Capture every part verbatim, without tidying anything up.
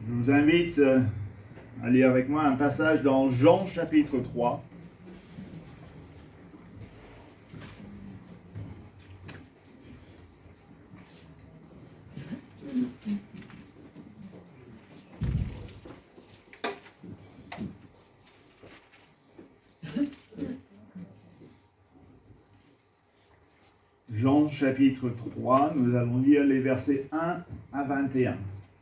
Je vous invite à lire avec moi un passage dans Jean chapitre trois. Jean chapitre trois, nous allons lire les versets un à vingt et un.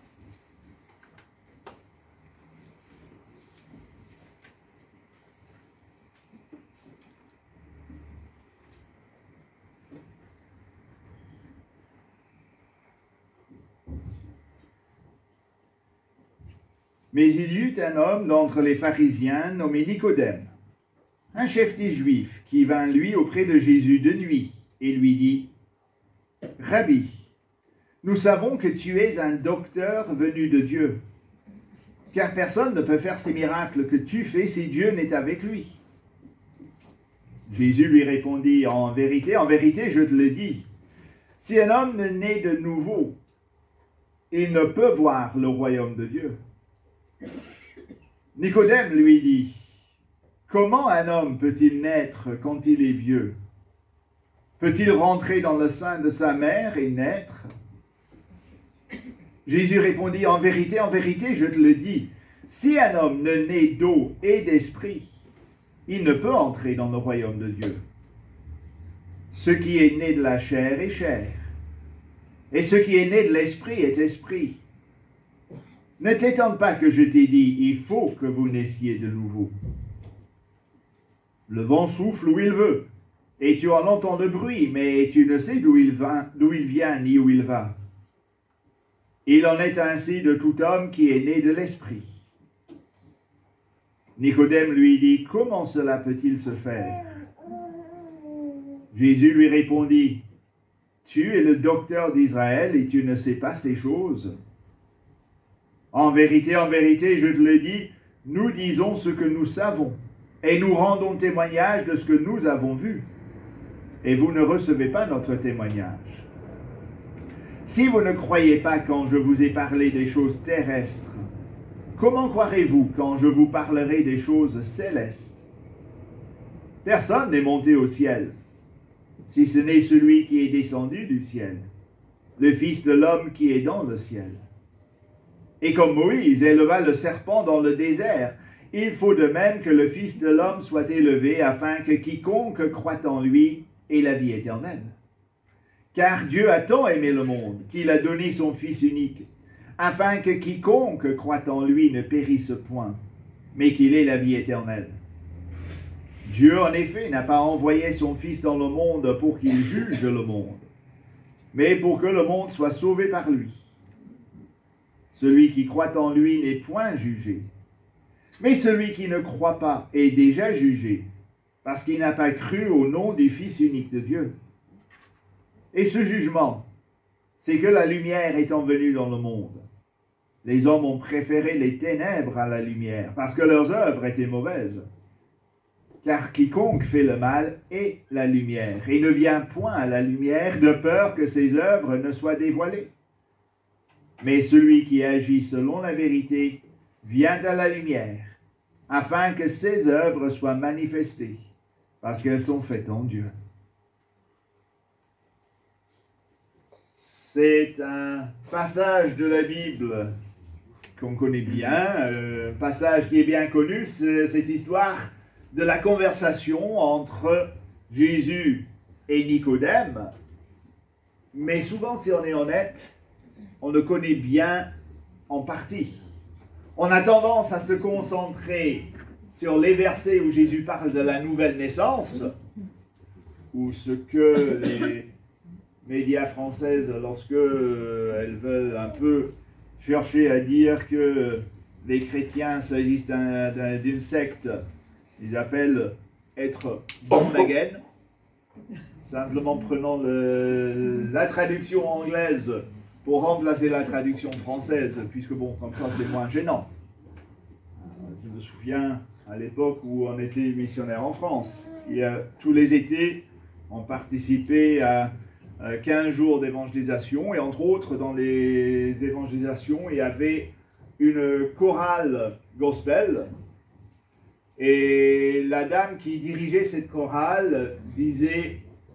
Mais il y eut un homme d'entre les pharisiens nommé Nicodème, un chef des Juifs, qui vint lui auprès de Jésus de nuit et lui dit : « Rabbi, nous savons que tu es un docteur venu de Dieu, car personne ne peut faire ces miracles que tu fais si Dieu n'est avec lui. » Jésus lui répondit : « En vérité, en vérité, je te le dis, si un homme ne naît de nouveau, il ne peut voir le royaume de Dieu. » Nicodème lui dit : « Comment un homme peut-il naître quand il est vieux ? Peut-il rentrer dans le sein de sa mère et naître ? » Jésus répondit : « En vérité, en vérité, je te le dis, si un homme ne naît d'eau et d'esprit, il ne peut entrer dans le royaume de Dieu. Ce qui est né de la chair est chair, et ce qui est né de l'esprit est esprit. Ne t'étonne pas que je t'ai dit, il faut que vous naissiez de nouveau. Le vent souffle où il veut, et tu en entends le bruit, mais tu ne sais d'où il va, d'où il vient ni où il va. Il en est ainsi de tout homme qui est né de l'esprit. » Nicodème lui dit : « Comment cela peut-il se faire ? » Jésus lui répondit : « Tu es le docteur d'Israël et tu ne sais pas ces choses ? En vérité, en vérité, je te le dis, nous disons ce que nous savons, et nous rendons témoignage de ce que nous avons vu. Et vous ne recevez pas notre témoignage. Si vous ne croyez pas quand je vous ai parlé des choses terrestres, comment croirez-vous quand je vous parlerai des choses célestes ? Personne n'est monté au ciel, si ce n'est celui qui est descendu du ciel, le Fils de l'homme qui est dans le ciel. Et comme Moïse éleva le serpent dans le désert, il faut de même que le Fils de l'homme soit élevé, afin que quiconque croit en lui ait la vie éternelle. Car Dieu a tant aimé le monde qu'il a donné son Fils unique, afin que quiconque croit en lui ne périsse point, mais qu'il ait la vie éternelle. Dieu, en effet, n'a pas envoyé son Fils dans le monde pour qu'il juge le monde, mais pour que le monde soit sauvé par lui. Celui qui croit en lui n'est point jugé, mais celui qui ne croit pas est déjà jugé, parce qu'il n'a pas cru au nom du Fils unique de Dieu. Et ce jugement, c'est que la lumière étant venue dans le monde, les hommes ont préféré les ténèbres à la lumière, parce que leurs œuvres étaient mauvaises. Car quiconque fait le mal est la lumière, et ne vient point à la lumière de peur que ses œuvres ne soient dévoilées. Mais celui qui agit selon la vérité vient à la lumière, afin que ses œuvres soient manifestées, parce qu'elles sont faites en Dieu. C'est un passage de la Bible qu'on connaît bien, un passage qui est bien connu, c'est cette histoire de la conversation entre Jésus et Nicodème. Mais souvent, si on est honnête, on le connaît bien en partie. On a tendance à se concentrer sur les versets où Jésus parle de la nouvelle naissance, ou ce que les médias françaises, lorsque euh, elles veulent un peu chercher à dire que les chrétiens s'agissent d'un, d'un, d'une secte, ils appellent être born again, simplement prenant le, la traduction anglaise pour remplacer la traduction française, puisque bon, comme ça c'est moins gênant. Je me souviens à l'époque où on était missionnaire en France, et, euh, tous les étés, on participait à quinze jours d'évangélisation, et entre autres, dans les évangélisations, il y avait une chorale gospel. Et la dame qui dirigeait cette chorale disait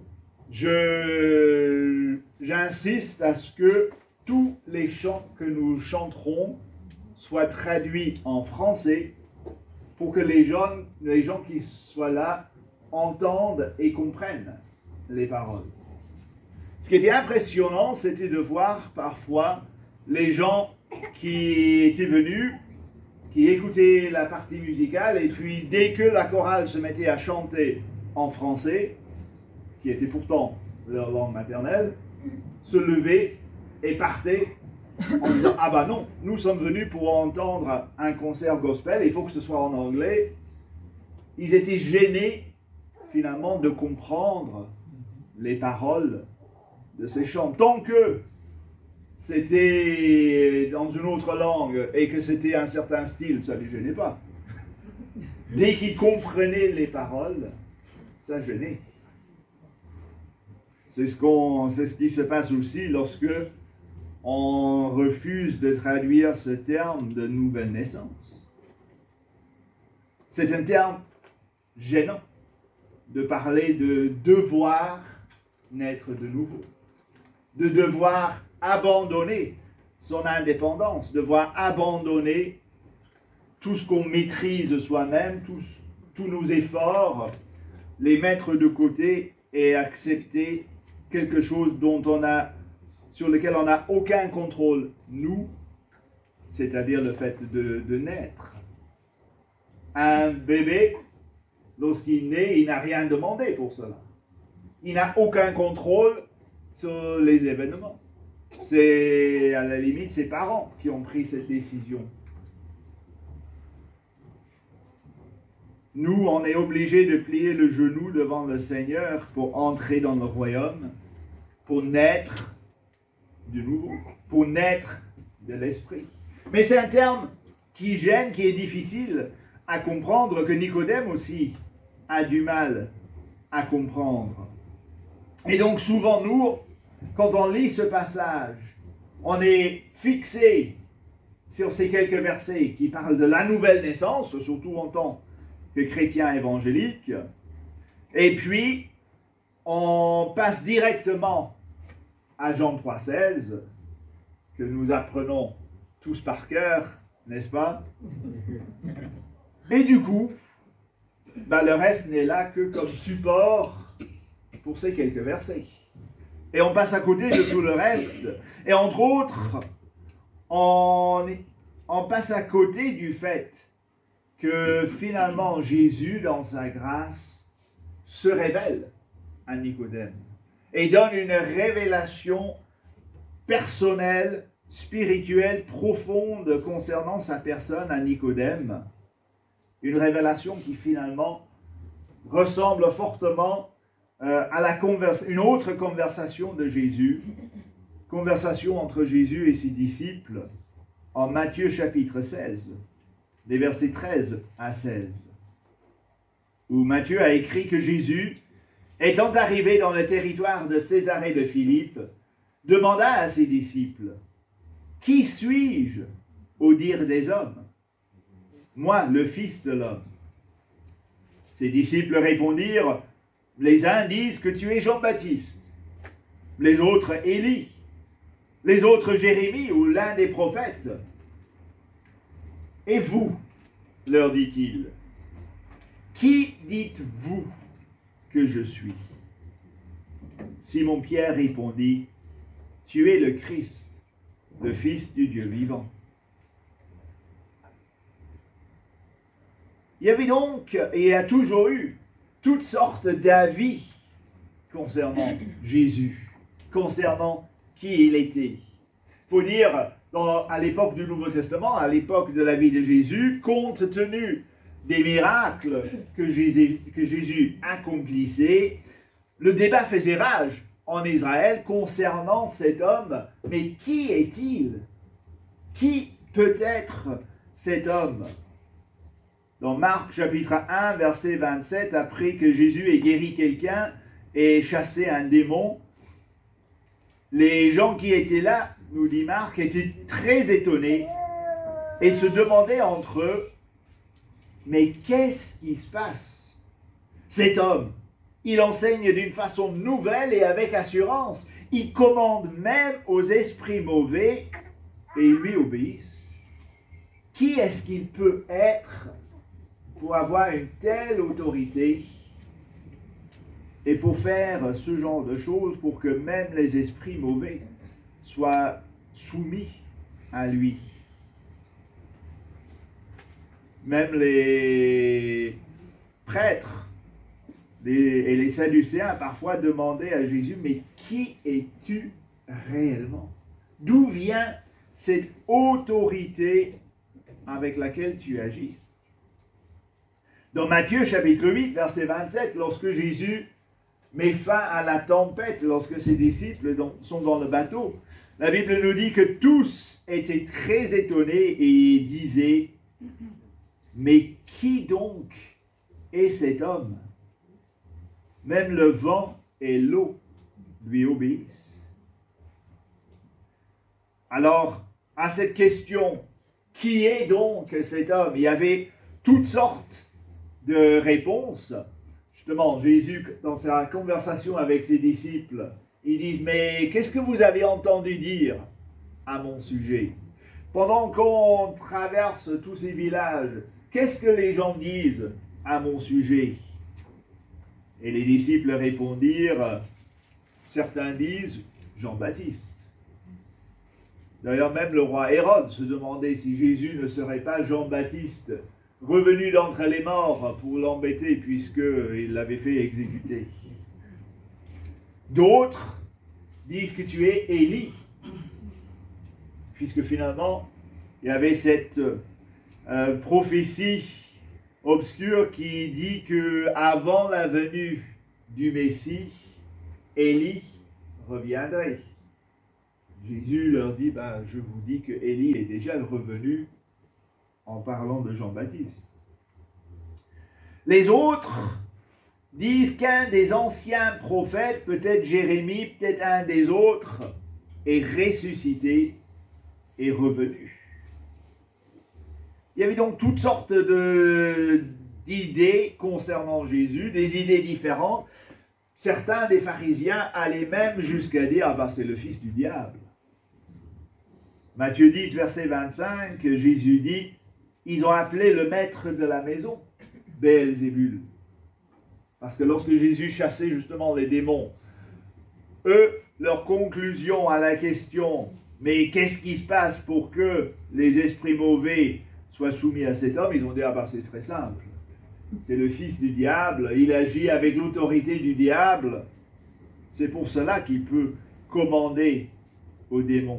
Je, j'insiste à ce que tous les chants que nous chanterons soient traduits en français pour que les gens, les gens qui soient là entendent et comprennent les paroles. Ce qui était impressionnant, c'était de voir parfois les gens qui étaient venus, qui écoutaient la partie musicale, et puis dès que la chorale se mettait à chanter en français, qui était pourtant leur langue maternelle, se levaient et partaient en disant « Ah bah non, nous sommes venus pour entendre un concert gospel, il faut que ce soit en anglais. » Ils étaient gênés finalement de comprendre les paroles de ces chants. Tant que c'était dans une autre langue et que c'était un certain style, ça ne les gênait pas. Dès qu'ils comprenaient les paroles, ça gênait. C'est ce, qu'on, c'est ce qui se passe aussi lorsque on refuse de traduire ce terme de nouvelle naissance. C'est un terme gênant de parler de devoir naître de nouveau, de devoir abandonner son indépendance, devoir abandonner tout ce qu'on maîtrise soi-même, tous, tous nos efforts, les mettre de côté et accepter quelque chose dont on a, sur lequel on n'a aucun contrôle, nous, c'est-à-dire le fait de, de naître. Un bébé, lorsqu'il naît, il n'a rien demandé pour cela. Il n'a aucun contrôle sur les événements. C'est à la limite ses parents qui ont pris cette décision. Nous, on est obligés de plier le genou devant le Seigneur pour entrer dans le royaume, pour naître de nouveau, pour naître de l'esprit. Mais c'est un terme qui gêne, qui est difficile à comprendre, que Nicodème aussi a du mal à comprendre. Et donc souvent nous, quand on lit ce passage, on est fixé sur ces quelques versets qui parlent de la nouvelle naissance, surtout en tant que chrétien évangélique, et puis on passe directement à Jean trois seize, que nous apprenons tous par cœur, n'est-ce pas? Et du coup, ben le reste n'est là que comme support pour ces quelques versets. Et on passe à côté de tout le reste. Et entre autres, on, on passe à côté du fait que finalement Jésus, dans sa grâce, se révèle à Nicodème et donne une révélation personnelle, spirituelle, profonde concernant sa personne à Nicodème. Une révélation qui finalement ressemble fortement euh, à la converse, une autre conversation de Jésus, conversation entre Jésus et ses disciples en Matthieu chapitre seize, des versets treize à seize, où Matthieu a écrit que Jésus, étant arrivé dans le territoire de Césarée de Philippe, demanda à ses disciples, « Qui suis-je au dire des hommes ? Moi, le Fils de l'homme. » Ses disciples répondirent, « Les uns disent que tu es Jean-Baptiste, les autres Élie, les autres Jérémie ou l'un des prophètes. Et vous, leur dit-il, qui dites-vous que je suis ? » Simon-Pierre répondit, « Tu es le Christ, le Fils du Dieu vivant. » Il y avait donc, et il y a toujours eu, toutes sortes d'avis concernant Jésus, concernant qui il était. Il faut dire, dans, à l'époque du Nouveau Testament, à l'époque de la vie de Jésus, compte tenu des miracles que Jésus, que Jésus accomplissait, le débat faisait rage en Israël concernant cet homme. Mais qui est-il ? Qui peut être cet homme ? Dans Marc chapitre un, verset vingt-sept, après que Jésus ait guéri quelqu'un et chassé un démon, les gens qui étaient là, nous dit Marc, étaient très étonnés et se demandaient entre eux, mais qu'est-ce qui se passe? Cet homme, il enseigne d'une façon nouvelle et avec assurance. Il commande même aux esprits mauvais et ils lui obéissent. Qui est-ce qu'il peut être pour avoir une telle autorité et pour faire ce genre de choses pour que même les esprits mauvais soient soumis à lui? Même les prêtres les, et les Sadducéens parfois demandaient à Jésus, mais qui es-tu réellement? D'où vient cette autorité avec laquelle tu agis? Dans Matthieu chapitre huit, verset vingt-sept, lorsque Jésus met fin à la tempête, lorsque ses disciples sont dans le bateau, la Bible nous dit que tous étaient très étonnés et disaient, mais qui donc est cet homme? Même le vent et l'eau lui obéissent. Alors, à cette question, qui est donc cet homme? Il y avait toutes sortes de réponses. Justement, Jésus, dans sa conversation avec ses disciples, ils disent, mais qu'est-ce que vous avez entendu dire à mon sujet? Pendant qu'on traverse tous ces villages, qu'est-ce que les gens disent à mon sujet? Et les disciples répondirent, certains disent Jean-Baptiste. D'ailleurs, même le roi Hérode se demandait si Jésus ne serait pas Jean-Baptiste, revenu d'entre les morts pour l'embêter puisqu'il l'avait fait exécuter. D'autres disent que tu es Élie, puisque finalement, il y avait cette euh, prophétie obscure qui dit que avant la venue du Messie, Élie reviendrait. Jésus leur dit, ben, je vous dis que Élie est déjà revenu en parlant de Jean-Baptiste. Les autres disent qu'un des anciens prophètes, peut-être Jérémie, peut-être un des autres, est ressuscité et revenu. Il y avait donc toutes sortes de, d'idées concernant Jésus, des idées différentes. Certains des pharisiens allaient même jusqu'à dire, ah ben c'est le fils du diable. Matthieu dix, verset vingt-cinq, Jésus dit, ils ont appelé le maître de la maison Béelzébul. Parce que lorsque Jésus chassait justement les démons, eux, leur conclusion à la question, mais qu'est-ce qui se passe pour que les esprits mauvais soient soumis à cet homme, ils ont dit, ah ben c'est très simple. C'est le fils du diable, il agit avec l'autorité du diable. C'est pour cela qu'il peut commander aux démons.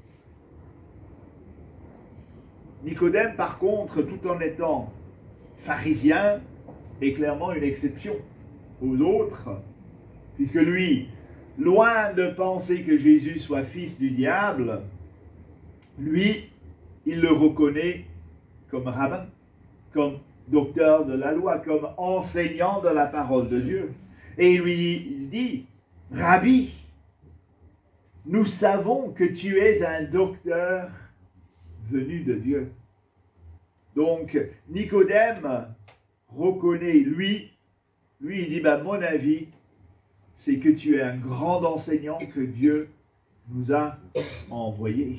Nicodème, par contre, tout en étant pharisien, est clairement une exception aux autres, puisque lui, loin de penser que Jésus soit fils du diable, lui, il le reconnaît comme rabbin, comme docteur de la loi, comme enseignant de la parole de Dieu. Et il lui dit, Rabbi, nous savons que tu es un docteur venu de Dieu. Donc, Nicodème reconnaît, lui, lui il dit, ben, mon avis, c'est que tu es un grand enseignant que Dieu nous a envoyé.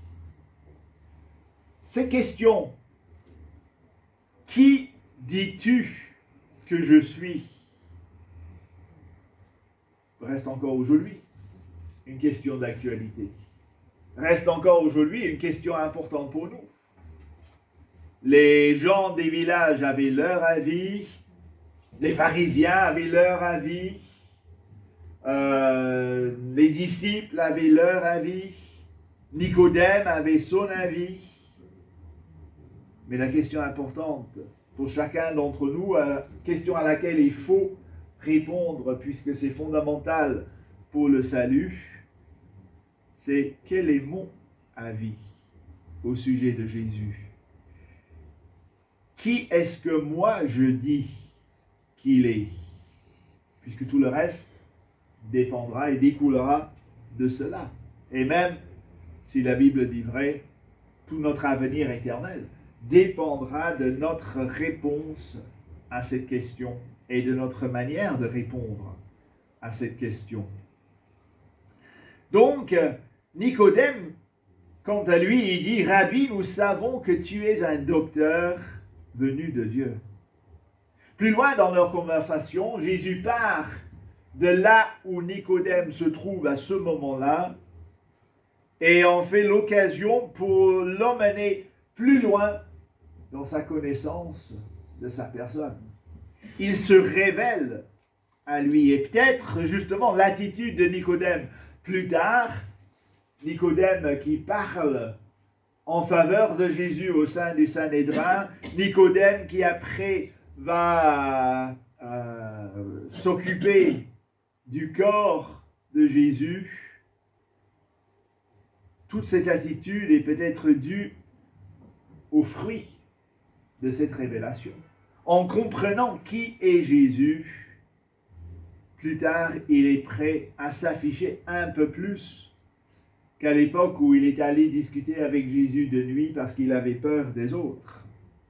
Cette question, qui dis-tu que je suis, reste encore aujourd'hui une question d'actualité. Reste encore aujourd'hui une question importante pour nous. Les gens des villages avaient leur avis, les pharisiens avaient leur avis, euh, les disciples avaient leur avis, Nicodème avait son avis. Mais la question importante pour chacun d'entre nous, la question à laquelle il faut répondre puisque c'est fondamental pour le salut, c'est quel est mon avis au sujet de Jésus? Qui est-ce que moi je dis qu'il est? Puisque tout le reste dépendra et découlera de cela. Et même si la Bible dit vrai, tout notre avenir éternel dépendra de notre réponse à cette question et de notre manière de répondre à cette question. Donc, Nicodème, quant à lui, il dit « Rabbi, nous savons que tu es un docteur venu de Dieu. » Plus loin dans leur conversation, Jésus part de là où Nicodème se trouve à ce moment-là et en fait l'occasion pour l'emmener plus loin dans sa connaissance de sa personne. Il se révèle à lui et peut-être justement l'attitude de Nicodème. Plus tard, Nicodème qui parle en faveur de Jésus au sein du Sanhédrin, Nicodème qui après va euh, s'occuper du corps de Jésus. Toute cette attitude est peut-être due au fruit de cette révélation. En comprenant qui est Jésus, plus tard, il est prêt à s'afficher un peu plus qu'à l'époque où il est allé discuter avec Jésus de nuit parce qu'il avait peur des autres.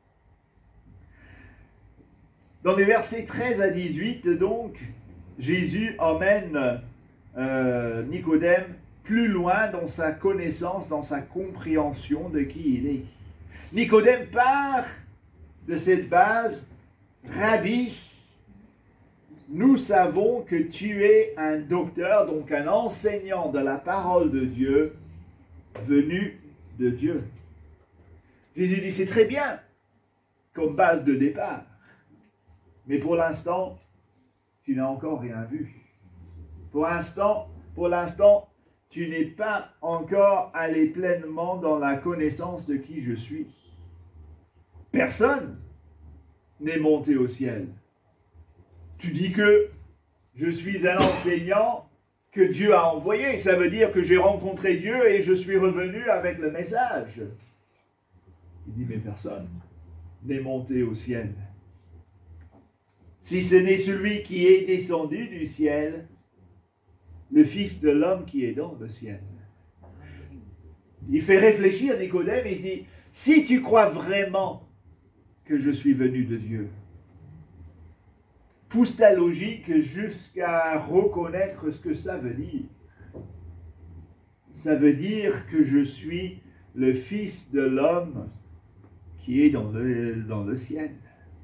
Dans les versets treize à dix-huit, donc, Jésus emmène euh, Nicodème plus loin dans sa connaissance, dans sa compréhension de qui il est. Nicodème part de cette base, « Rabbi, nous savons que tu es un docteur, donc un enseignant de la parole de Dieu, venu de Dieu. » Jésus dit, c'est très bien comme base de départ, mais pour l'instant, tu n'as encore rien vu. Pour l'instant, pour l'instant, tu n'es pas encore allé pleinement dans la connaissance de qui je suis. Personne n'est monté au ciel. Tu dis que je suis un enseignant que Dieu a envoyé. Ça veut dire que j'ai rencontré Dieu et je suis revenu avec le message. Il dit, mais personne n'est monté au ciel. Si ce n'est celui qui est descendu du ciel, le Fils de l'homme qui est dans le ciel. Il fait réfléchir Nicodème et il dit, si tu crois vraiment que je suis venu de Dieu, pousse ta logique jusqu'à reconnaître ce que ça veut dire. Ça veut dire que je suis le Fils de l'homme qui est dans le, dans le ciel.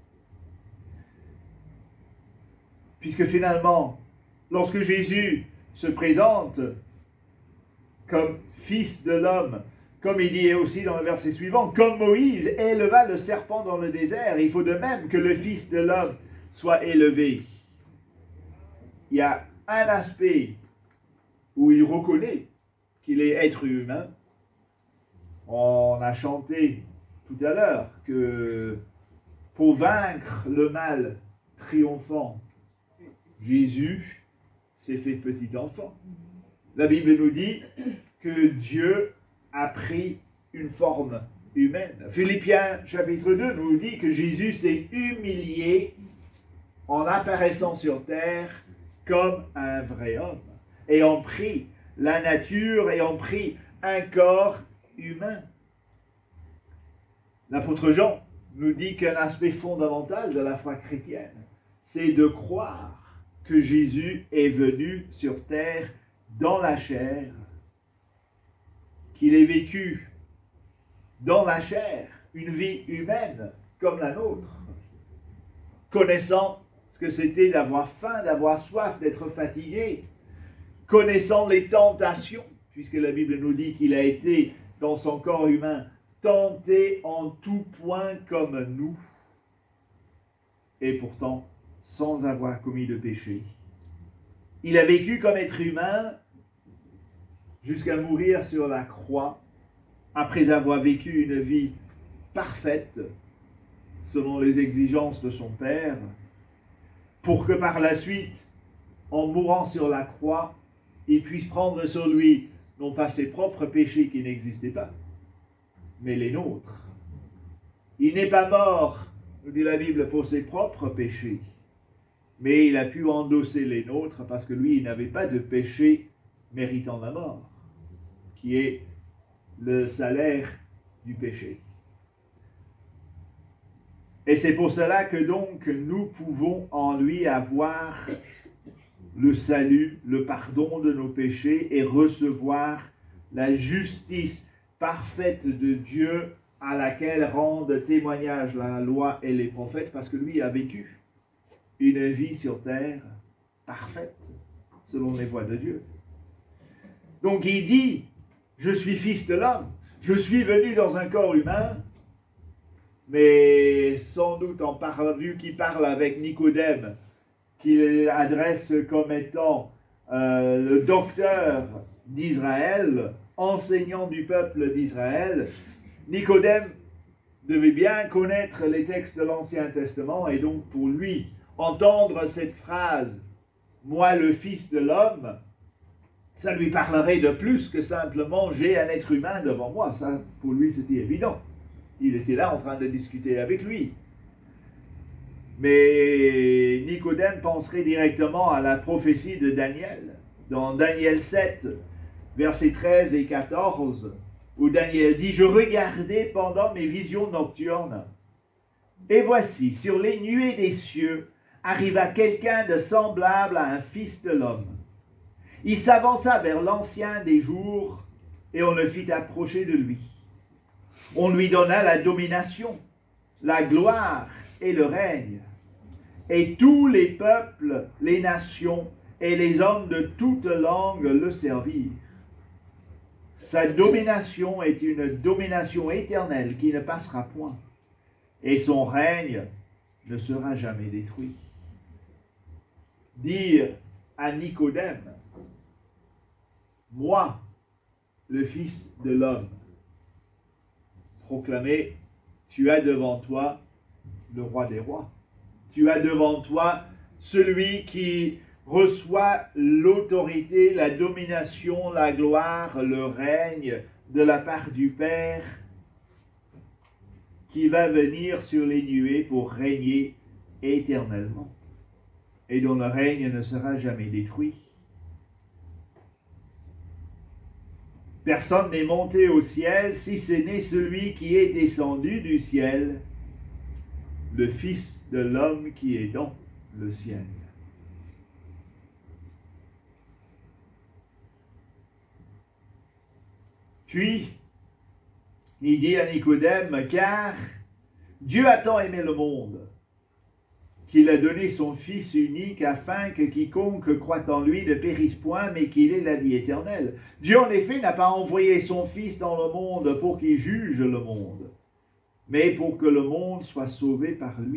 Puisque finalement, lorsque Jésus se présente comme Fils de l'homme, comme il dit aussi dans le verset suivant, comme Moïse éleva le serpent dans le désert, il faut de même que le Fils de l'homme soit élevé. Il y a un aspect où il reconnaît qu'il est être humain. On a chanté tout à l'heure que pour vaincre le mal triomphant, Jésus s'est fait petit enfant. La Bible nous dit que Dieu a pris une forme humaine. Philippiens chapitre deux nous dit que Jésus s'est humilié en apparaissant sur terre comme un vrai homme, ayant pris la nature, ayant pris un corps humain. L'apôtre Jean nous dit qu'un aspect fondamental de la foi chrétienne, c'est de croire que Jésus est venu sur terre dans la chair, qu'il ait vécu dans la chair une vie humaine comme la nôtre, connaissant ce que c'était d'avoir faim, d'avoir soif, d'être fatigué, connaissant les tentations, puisque la Bible nous dit qu'il a été dans son corps humain tenté en tout point comme nous, et pourtant sans avoir commis de péché. Il a vécu comme être humain jusqu'à mourir sur la croix, après avoir vécu une vie parfaite, selon les exigences de son Père, pour que par la suite, en mourant sur la croix, il puisse prendre sur lui, non pas ses propres péchés qui n'existaient pas, mais les nôtres. Il n'est pas mort, nous dit la Bible, pour ses propres péchés, mais il a pu endosser les nôtres parce que lui, il n'avait pas de péché méritant la mort, qui est le salaire du péché. Et c'est pour cela que donc nous pouvons en lui avoir le salut, le pardon de nos péchés et recevoir la justice parfaite de Dieu à laquelle rendent témoignage la loi et les prophètes, parce que lui a vécu une vie sur terre parfaite, selon les voies de Dieu. Donc il dit, je suis fils de l'homme, je suis venu dans un corps humain, mais sans doute en parle, vu qu'il parle avec Nicodème, qu'il adresse comme étant euh, le docteur d'Israël, enseignant du peuple d'Israël, Nicodème devait bien connaître les textes de l'Ancien Testament, et donc pour lui, entendre cette phrase « Moi le Fils de l'homme », ça lui parlerait de plus que simplement « J'ai un être humain devant moi ». Ça, pour lui, c'était évident. Il était là en train de discuter avec lui. Mais Nicodème penserait directement à la prophétie de Daniel, dans Daniel sept, versets treize et quatorze, où Daniel dit « Je regardais pendant mes visions nocturnes, et voici, sur les nuées des cieux, arriva quelqu'un de semblable à un fils de l'homme. Il s'avança vers l'ancien des jours, et on le fit approcher de lui. On lui donna la domination, la gloire et le règne. Et tous les peuples, les nations et les hommes de toutes langues le servirent. Sa domination est une domination éternelle qui ne passera point, et son règne ne sera jamais détruit. » Dire à Nicodème, « Moi, le Fils de l'homme, proclamer, tu as devant toi le roi des rois. Tu as devant toi celui qui reçoit l'autorité, la domination, la gloire, le règne de la part du Père, qui va venir sur les nuées pour régner éternellement, et dont le règne ne sera jamais détruit. Personne n'est monté au ciel, si ce n'est celui qui est descendu du ciel, le Fils de l'homme qui est dans le ciel. » Puis, il dit à Nicodème, « Car Dieu a tant aimé le monde, qu'il a donné son Fils unique, afin que quiconque croit en lui ne périsse point, mais qu'il ait la vie éternelle. Dieu, en effet, n'a pas envoyé son Fils dans le monde pour qu'il juge le monde, mais pour que le monde soit sauvé par lui. »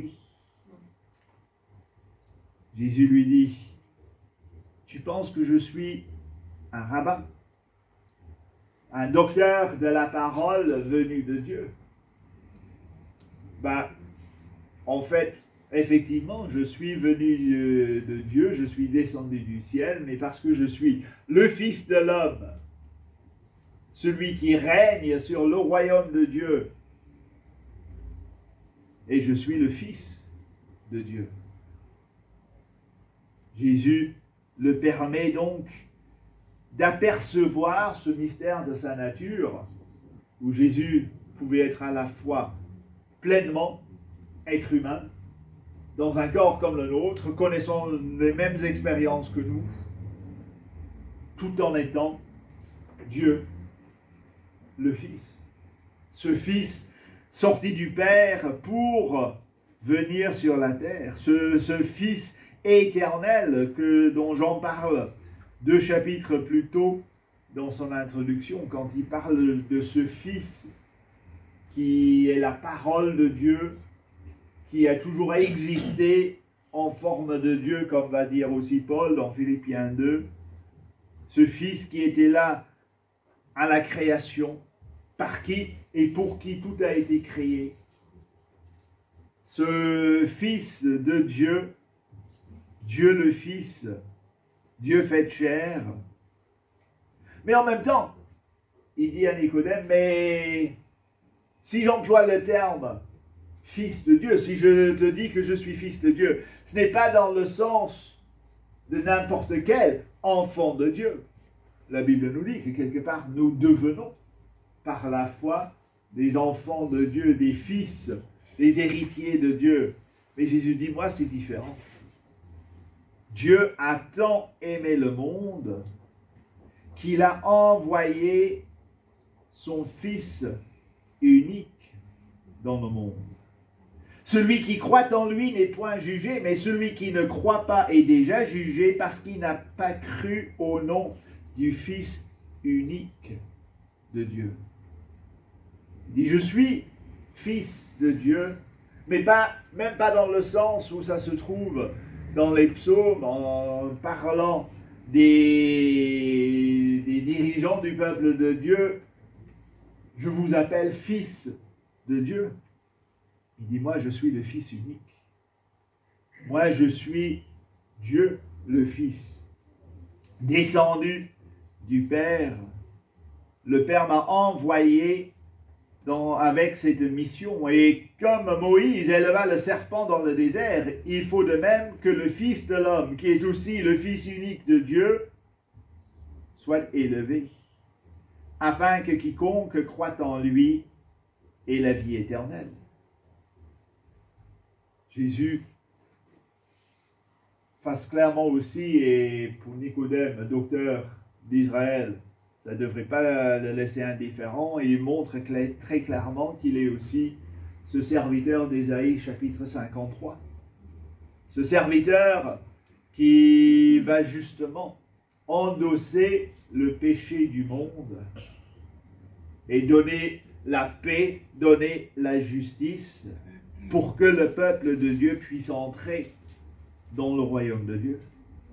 Jésus lui dit, « Tu penses que je suis un rabbin, un docteur de la parole venu de Dieu? » Ben, en fait, effectivement, je suis venu de Dieu, je suis descendu du ciel, mais parce que je suis le Fils de l'homme, celui qui règne sur le royaume de Dieu, et je suis le Fils de Dieu. Jésus le permet donc d'apercevoir ce mystère de sa nature, où Jésus pouvait être à la fois pleinement être humain, dans un corps comme le nôtre, connaissant les mêmes expériences que nous, tout en étant Dieu, le Fils. Ce Fils sorti du Père pour venir sur la terre, ce, ce Fils éternel que, dont Jean parle deux chapitres plus tôt dans son introduction, quand il parle de ce Fils qui est la parole de Dieu, qui a toujours existé en forme de Dieu, comme va dire aussi Paul dans Philippiens deux, ce Fils qui était là à la création, par qui et pour qui tout a été créé. Ce Fils de Dieu, Dieu le Fils, Dieu fait chair. Mais en même temps, il dit à Nicodème, mais si j'emploie le terme Fils de Dieu, si je te dis que je suis Fils de Dieu, ce n'est pas dans le sens de n'importe quel enfant de Dieu. La Bible nous dit que quelque part nous devenons par la foi des enfants de Dieu, des fils, des héritiers de Dieu. Mais Jésus dit, moi c'est différent. Dieu a tant aimé le monde qu'il a envoyé son Fils unique dans le monde. Celui qui croit en lui n'est point jugé, mais celui qui ne croit pas est déjà jugé parce qu'il n'a pas cru au nom du Fils unique de Dieu. Il dit, je suis fils de Dieu, mais pas, même pas dans le sens où ça se trouve dans les psaumes en parlant des, des dirigeants du peuple de Dieu. Je vous appelle fils de Dieu. Il dit, moi je suis le Fils unique. Moi je suis Dieu le Fils, descendu du Père. Le Père m'a envoyé dans, avec cette mission. Et comme Moïse éleva le serpent dans le désert, il faut de même que le Fils de l'homme, qui est aussi le Fils unique de Dieu, soit élevé, afin que quiconque croit en lui ait la vie éternelle. Jésus fasse clairement aussi, et pour Nicodème, docteur d'Israël, ça ne devrait pas le laisser indifférent, et il montre très clairement qu'il est aussi ce serviteur d'Ésaïe chapitre cinquante-trois. Ce serviteur qui va justement endosser le péché du monde et donner la paix, donner la justice pour que le peuple de Dieu puisse entrer dans le royaume de Dieu.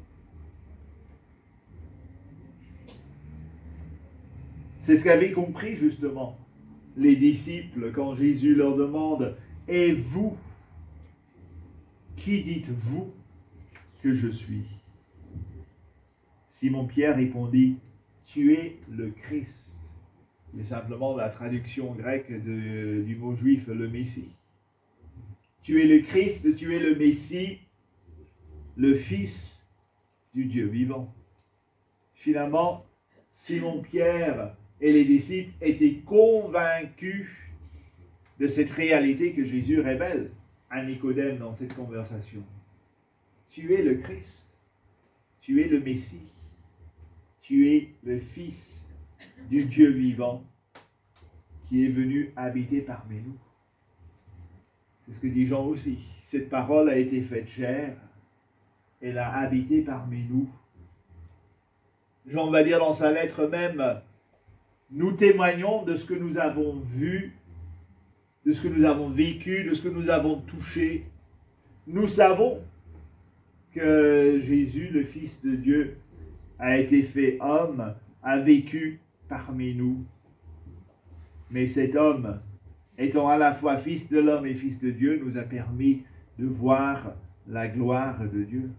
C'est ce qu'avaient compris justement les disciples quand Jésus leur demande « Et vous, qui dites-vous que je suis ?» Simon-Pierre répondit « Tu es le Christ ». C'est simplement la traduction grecque de, du mot juif « le Messie ». Tu es le Christ, tu es le Messie, le Fils du Dieu vivant. Finalement, Simon-Pierre et les disciples étaient convaincus de cette réalité que Jésus révèle à Nicodème dans cette conversation. Tu es le Christ, tu es le Messie, tu es le Fils du Dieu vivant qui est venu habiter parmi nous. C'est ce que dit Jean aussi. Cette parole a été faite chair, elle a habité parmi nous. Jean va dire dans sa lettre même, nous témoignons de ce que nous avons vu, de ce que nous avons vécu, de ce que nous avons touché. Nous savons que Jésus, le Fils de Dieu, a été fait homme, a vécu parmi nous. Mais cet homme, étant à la fois Fils de l'homme et Fils de Dieu, nous a permis de voir la gloire de Dieu.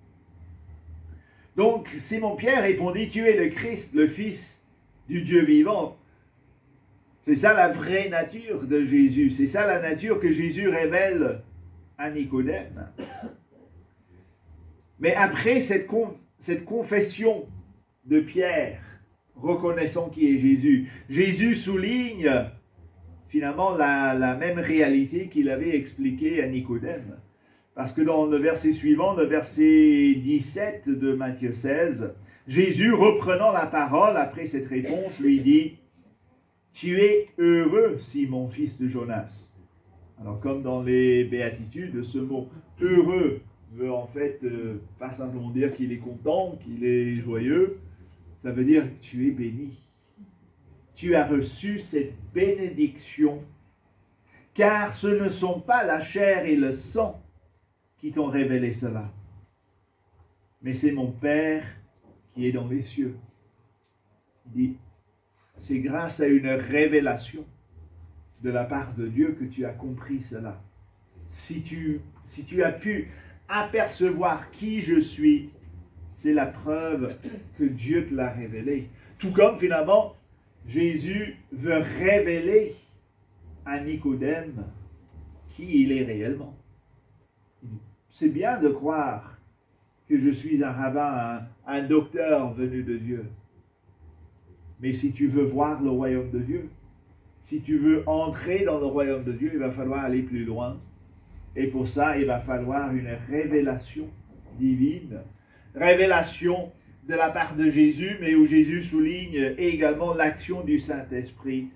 Donc, Simon-Pierre répondit, tu es le Christ, le Fils du Dieu vivant. C'est ça la vraie nature de Jésus. C'est ça la nature que Jésus révèle à Nicodème. Mais après cette, conf- cette confession de Pierre, reconnaissant qui est Jésus, Jésus souligne finalement la, la même réalité qu'il avait expliquée à Nicodème. Parce que dans le verset suivant, le verset dix-sept de Matthieu seize, Jésus, reprenant la parole après cette réponse, lui dit « Tu es heureux, Simon, fils de Jonas. » Alors comme dans les béatitudes, ce mot « heureux » veut en fait euh, pas simplement dire qu'il est content, qu'il est joyeux, ça veut dire « tu es béni ». Tu as reçu cette bénédiction, car ce ne sont pas la chair et le sang qui t'ont révélé cela, mais c'est mon Père qui est dans les cieux. Il dit, c'est grâce à une révélation de la part de Dieu que tu as compris cela. Si tu, si tu as pu apercevoir qui je suis, c'est la preuve que Dieu te l'a révélé. Tout comme finalement, Jésus veut révéler à Nicodème qui il est réellement. C'est bien de croire que je suis un rabbin, un, un docteur venu de Dieu. Mais si tu veux voir le royaume de Dieu, si tu veux entrer dans le royaume de Dieu, il va falloir aller plus loin. Et pour ça, il va falloir une révélation divine, révélation de la part de Jésus, mais où Jésus souligne également l'action du Saint-Esprit.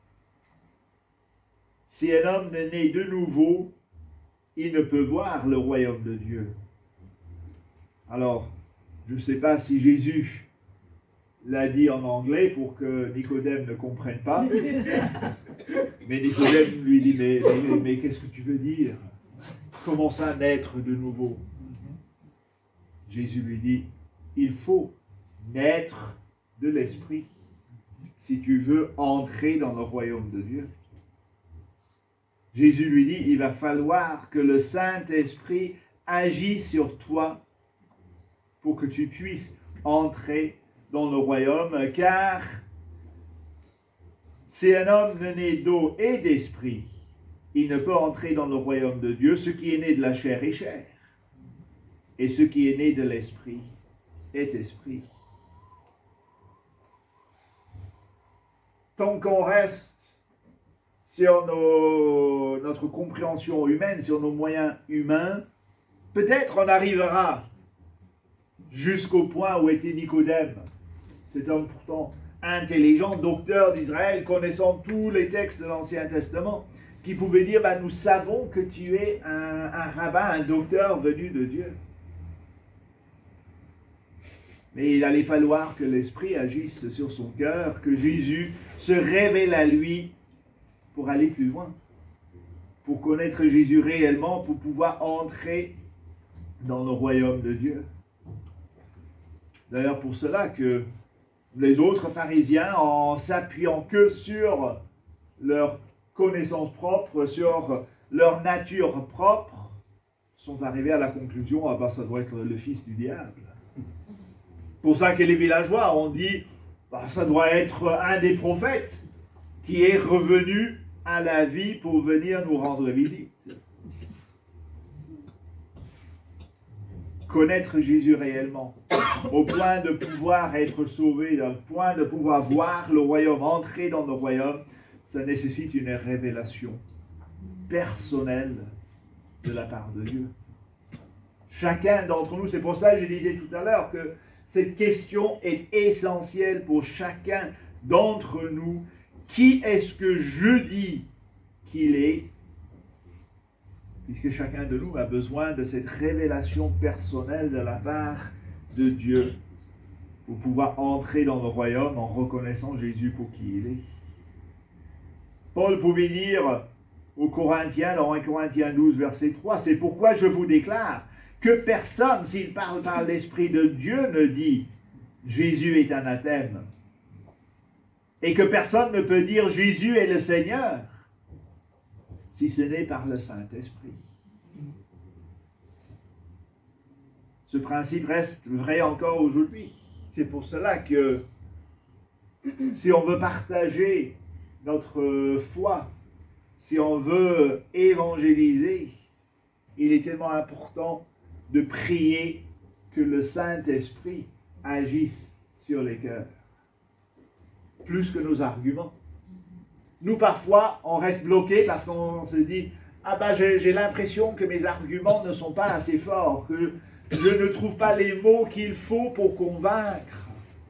Si un homme est né de nouveau, il ne peut voir le royaume de Dieu. Alors, je ne sais pas si Jésus l'a dit en anglais pour que Nicodème ne comprenne pas. Mais Nicodème lui dit, mais, mais, mais qu'est-ce que tu veux dire? Comment ça, naître de nouveau? Jésus lui dit, il faut naître de l'Esprit si tu veux entrer dans le royaume de Dieu. Jésus lui dit, il va falloir que le Saint-Esprit agisse sur toi pour que tu puisses entrer dans le royaume, car si un homme ne naît d'eau et d'esprit, il ne peut entrer dans le royaume de Dieu. Ce qui est né de la chair est chair, et ce qui est né de l'esprit est esprit. Tant qu'on reste sur nos, notre compréhension humaine, sur nos moyens humains, peut-être on arrivera jusqu'au point où était Nicodème, cet homme pourtant intelligent, docteur d'Israël, connaissant tous les textes de l'Ancien Testament, qui pouvait dire, bah, nous savons que tu es un, un rabbin, un docteur venu de Dieu. Mais il allait falloir que l'Esprit agisse sur son cœur, que Jésus se révèle à lui pour aller plus loin, pour connaître Jésus réellement, pour pouvoir entrer dans le royaume de Dieu. D'ailleurs, pour cela que les autres pharisiens, en s'appuyant que sur leur connaissance propre, sur leur nature propre, sont arrivés à la conclusion, ah ben ça doit être le fils du diable. Pour ça que les villageois ont dit, bah, ça doit être un des prophètes qui est revenu à la vie pour venir nous rendre visite. Connaître Jésus réellement, au point de pouvoir être sauvé, au point de pouvoir voir le royaume, entrer dans le royaume, ça nécessite une révélation personnelle de la part de Dieu. Chacun d'entre nous, c'est pour ça que je disais tout à l'heure que cette question est essentielle pour chacun d'entre nous. Qui est-ce que je dis qu'il est? Puisque chacun de nous a besoin de cette révélation personnelle de la part de Dieu pour pouvoir entrer dans le royaume en reconnaissant Jésus pour qui il est. Paul pouvait dire aux Corinthiens, dans premier Corinthiens douze, verset trois, « C'est pourquoi je vous déclare que personne, s'il parle par l'Esprit de Dieu, ne dit « Jésus est anathème » et que personne ne peut dire « Jésus est le Seigneur » si ce n'est par le Saint-Esprit. Ce principe reste vrai encore aujourd'hui. C'est pour cela que si on veut partager notre foi, si on veut évangéliser, il est tellement important de prier que le Saint-Esprit agisse sur les cœurs, plus que nos arguments. Nous, parfois, on reste bloqué parce qu'on se dit « Ah ben, j'ai, j'ai l'impression que mes arguments ne sont pas assez forts, que je ne trouve pas les mots qu'il faut pour convaincre. »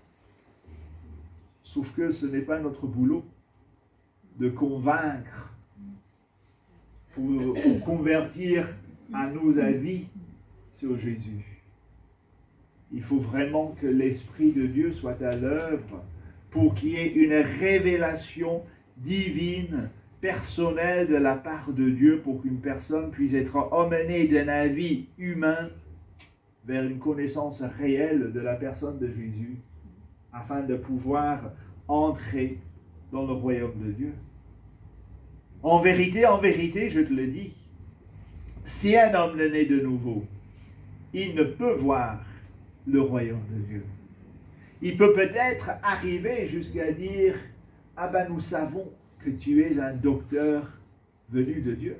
Sauf que ce n'est pas notre boulot de convaincre, pour, pour convertir à nos avis sur Jésus. Il faut vraiment que l'Esprit de Dieu soit à l'œuvre pour qu'il y ait une révélation divine, personnelle de la part de Dieu, pour qu'une personne puisse être emmenée d'un avis humain vers une connaissance réelle de la personne de Jésus, afin de pouvoir entrer dans le royaume de Dieu. En vérité, en vérité, je te le dis, si un homme ne naît de nouveau, il ne peut voir le royaume de Dieu. Il peut peut-être arriver jusqu'à dire « Ah ben nous savons que tu es un docteur venu de Dieu. »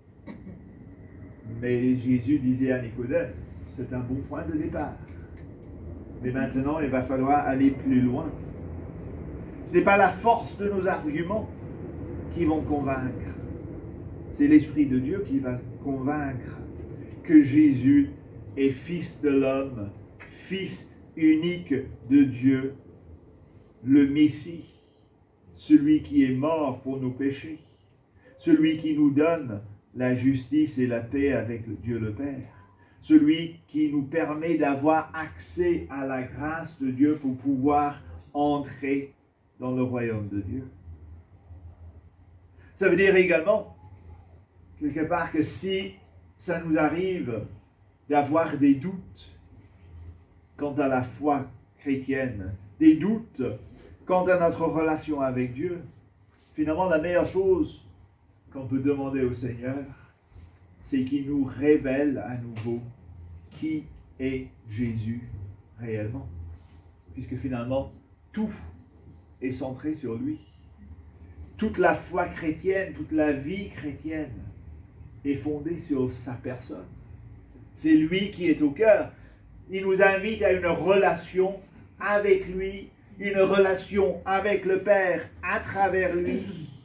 Mais Jésus disait à Nicodème, c'est un bon point de départ. Mais maintenant, il va falloir aller plus loin. Ce n'est pas la force de nos arguments qui vont convaincre. C'est l'Esprit de Dieu qui va convaincre que Jésus est Fils de l'homme, Fils unique de Dieu, le Messie, celui qui est mort pour nos péchés, celui qui nous donne la justice et la paix avec Dieu le Père, celui qui nous permet d'avoir accès à la grâce de Dieu pour pouvoir entrer dans le royaume de Dieu. Ça veut dire également, quelque part, que si ça nous arrive d'avoir des doutes quant à la foi chrétienne, des doutes quant à notre relation avec Dieu, finalement, la meilleure chose qu'on peut demander au Seigneur, c'est qu'il nous révèle à nouveau qui est Jésus réellement. Puisque finalement, tout est centré sur lui. Toute la foi chrétienne, toute la vie chrétienne est fondée sur sa personne. C'est lui qui est au cœur. Il nous invite à une relation avec lui, une relation avec le Père à travers lui.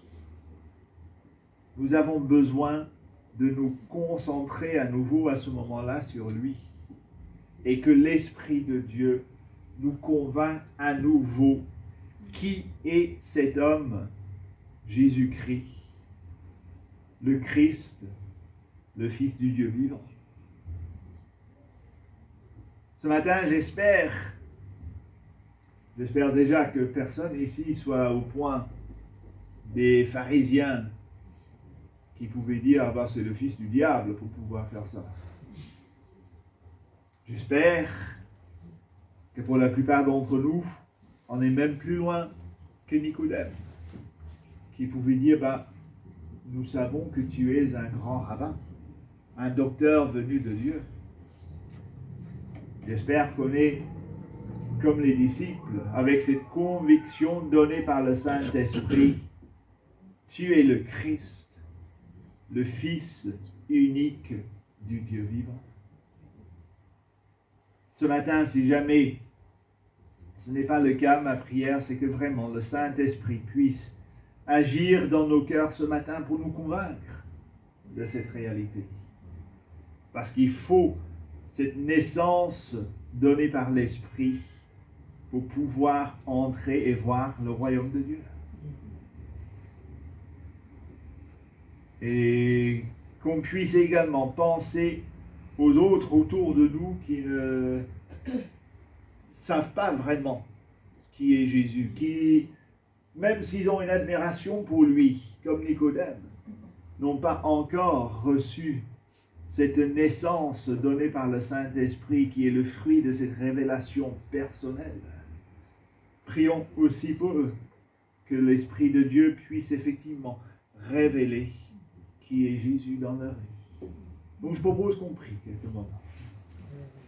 Nous avons besoin de nous concentrer à nouveau à ce moment-là sur lui et que l'Esprit de Dieu nous convainc à nouveau qui est cet homme, Jésus-Christ, le Christ, le Fils du Dieu vivant. Ce matin, j'espère, j'espère déjà que personne ici soit au point des pharisiens qui pouvaient dire « Ah ben c'est le fils du diable pour pouvoir faire ça ». J'espère que pour la plupart d'entre nous, on est même plus loin que Nicodème, qui pouvait dire bah, « Nous savons que tu es un grand rabbin, un docteur venu de Dieu ». J'espère qu'on est comme les disciples, avec cette conviction donnée par le Saint-Esprit. Tu es le Christ, le Fils unique du Dieu vivant. Ce matin, si jamais ce n'est pas le cas, ma prière, c'est que vraiment le Saint-Esprit puisse agir dans nos cœurs ce matin pour nous convaincre de cette réalité. Parce qu'il faut cette naissance donnée par l'Esprit pour pouvoir entrer et voir le royaume de Dieu. Et qu'on puisse également penser aux autres autour de nous qui ne savent pas vraiment qui est Jésus, qui, même s'ils ont une admiration pour lui, comme Nicodème, n'ont pas encore reçu cette naissance donnée par le Saint-Esprit qui est le fruit de cette révélation personnelle. Prions aussi pour eux, que l'Esprit de Dieu puisse effectivement révéler qui est Jésus dans leur vie. Donc je propose qu'on prie quelques moments.